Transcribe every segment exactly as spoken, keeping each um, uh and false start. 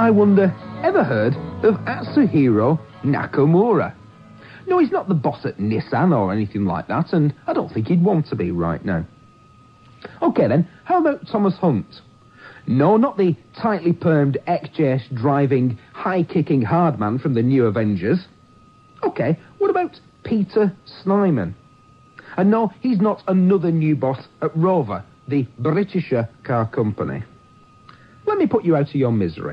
I wonder, ever heard of Atsuhiro Nakamura? No, he's not the boss at Nissan or anything like that, and I don't think he'd want to be right now. OK then, how about Thomas Hunt? No, not the tightly permed X J S driving, high-kicking hard man from the New Avengers. OK, what about Peter Snyman? And no, he's not another new boss at Rover, the Britisher car company. Let me put you out of your misery.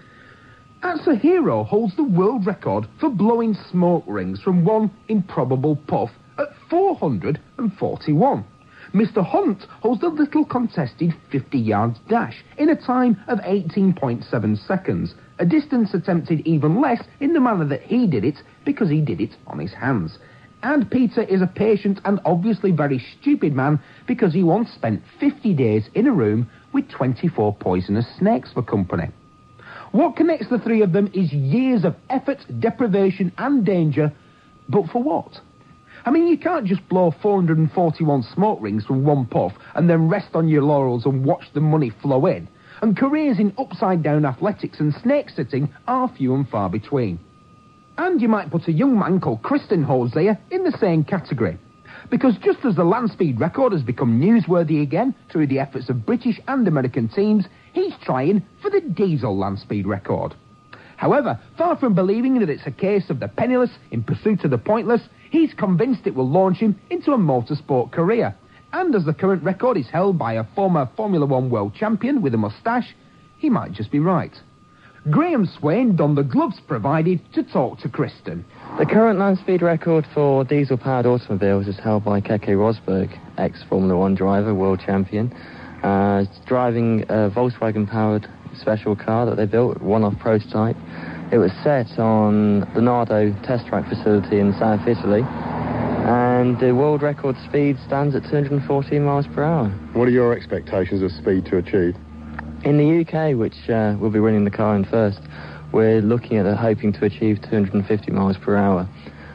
Atsuhiro holds the world record for blowing smoke rings from one improbable puff at four hundred forty-one. Mister Hunt holds the little contested fifty yards dash in a time of eighteen point seven seconds, a distance attempted even less in the manner that he did it because he did it on his hands. And Peter is a patient and obviously very stupid man because he once spent fifty days in a room with twenty-four poisonous snakes for company. What connects the three of them is years of effort, deprivation and danger, but for what? I mean, you can't just blow four hundred forty-one smoke rings from one puff and then rest on your laurels and watch the money flow in. And careers in upside-down athletics and snake-sitting are few and far between. And you might put a young man called Kristen Hosea in the same category. Because just as the land speed record has become newsworthy again through the efforts of British and American teams, he's trying for the diesel land speed record. However, far from believing that it's a case of the penniless in pursuit of the pointless, he's convinced it will launch him into a motorsport career. And as the current record is held by a former Formula One world champion with a moustache, he might just be right. Graham Swain donned the gloves provided to talk to Kristen. The current land speed record for diesel-powered automobiles is held by Keke Rosberg, ex-Formula One driver, world champion. Uh, driving a Volkswagen-powered special car that they built, one-off prototype. It was set on the Nardo test track facility in South Italy, and the world record speed stands at two hundred fourteen miles per hour. What are your expectations of speed to achieve? In the U K, which uh, will be running the car in first, we're looking at uh, hoping to achieve two hundred fifty miles per hour.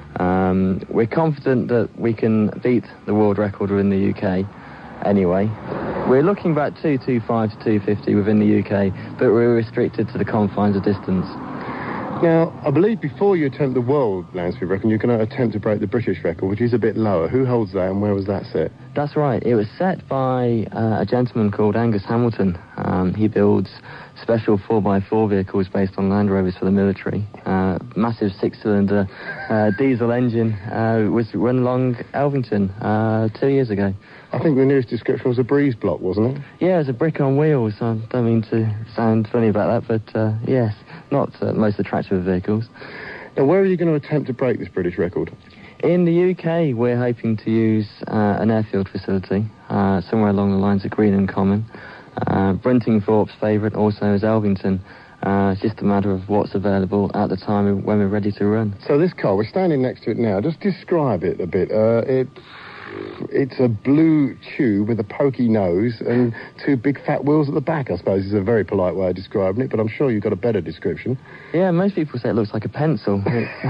Um, we're confident that we can beat the world record within the U K anyway. We're looking about two twenty-five to two fifty within the U K, but we're restricted to the confines of distance. Now, I believe before you attempt the world land speed record, you're going to attempt to break the British record, which is a bit lower. Who holds that and where was that set? That's right. It was set by uh, a gentleman called Angus Hamilton. Um, he builds special four by four vehicles based on Land Rovers for the military. Uh, massive six-cylinder uh, diesel engine uh, was run along Elvington uh, two years ago. I think the nearest description was a breeze block, wasn't it? Yeah, it was a brick on wheels. I don't mean to sound funny about that, but uh, yes, not uh, most attractive of vehicles. Now, where are you going to attempt to break this British record? In the U K, we're hoping to use uh, an airfield facility, uh, somewhere along the lines of Greenham Common. Uh, Brentingthorpe's favourite also is Elvington. Uh, it's just a matter of what's available at the time when we're ready to run. So this car, we're standing next to it now. Just describe it a bit. Uh, it... It's a blue tube with a pokey nose and two big fat wheels at the back, I suppose, is a very polite way of describing it, but I'm sure you've got a better description. Yeah, most people say it looks like a pencil.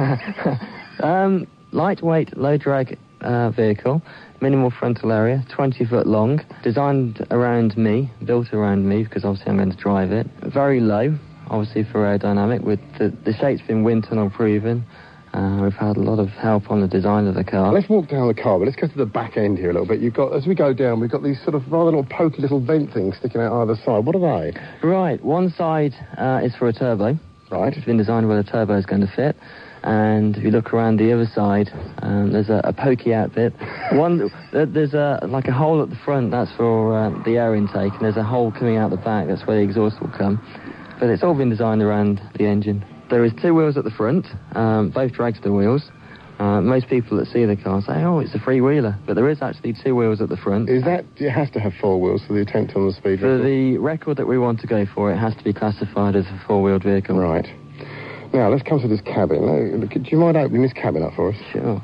um, lightweight, low-drag uh, vehicle, minimal frontal area, twenty foot long, designed around me, built around me, because obviously I'm going to drive it. Very low, obviously for aerodynamic, with the, the shape's been wind tunnel proven. Uh, we've had a lot of help on the design of the car. Let's walk down the car, but let's go to the back end here a little bit. You've got, as we go down, we've got these sort of rather little pokey little vent things sticking out either side. What are they? Right, one side uh, is for a turbo. Right. It's been designed where the turbo is going to fit. And if you look around the other side, um, there's a, a pokey out bit. One, there's a like a hole at the front, that's for uh, the air intake, and there's a hole coming out the back, that's where the exhaust will come. But it's all been designed around the engine. There is two wheels at the front, um, both dragster wheels. Uh, most people that see the car say, oh, it's a three-wheeler, but there is actually two wheels at the front. Is that, it has to have four wheels for the attempt on the speed For record? the record that we want to go for, it has to be classified as a four-wheeled vehicle. Right. Now, let's come to this cabin. Uh, Do you mind opening this cabin up for us? Sure.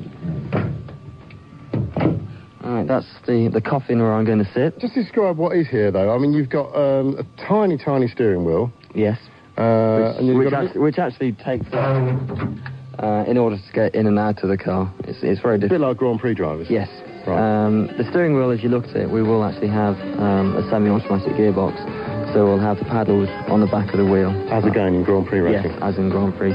All right, that's the, the coffin where I'm going to sit. Just describe what is here, though. I mean, you've got um, a tiny, tiny steering wheel. Yes. Uh, which, and you've which, got actually, which actually takes uh, in order to get in and out of the car. It's, it's very a bit difficult. like Grand Prix drivers. Yes. Right. Um, the steering wheel, as you look at it, we will actually have um, a semi-automatic gearbox, so we'll have the paddles on the back of the wheel. As again in Grand Prix racing? Yes, as in Grand Prix.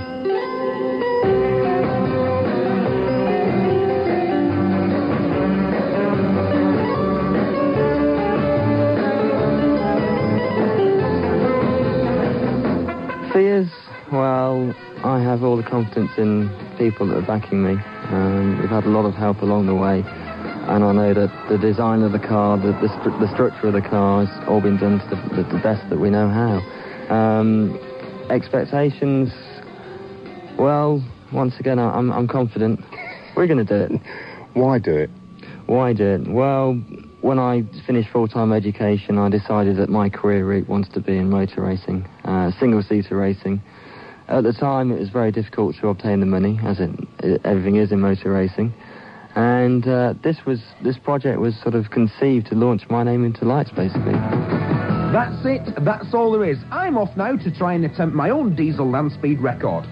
Fears, well, I have all the confidence in people that are backing me. Um, we've had a lot of help along the way, and I know that the design of the car, the, the, stru- the structure of the car has all been done to the, the, the best that we know how. Um, expectations, well, once again, I, I'm, I'm confident. We're going to do it. Why do it? Why do it? Well, when I finished full-time education, I decided that my career route wanted to be in motor racing, uh, single-seater racing. At the time, it was very difficult to obtain the money, as it, it, everything is in motor racing. And uh, this was this project was sort of conceived to launch my name into lights, basically. That's it. That's all there is. I'm off now to try and attempt my own diesel land speed record.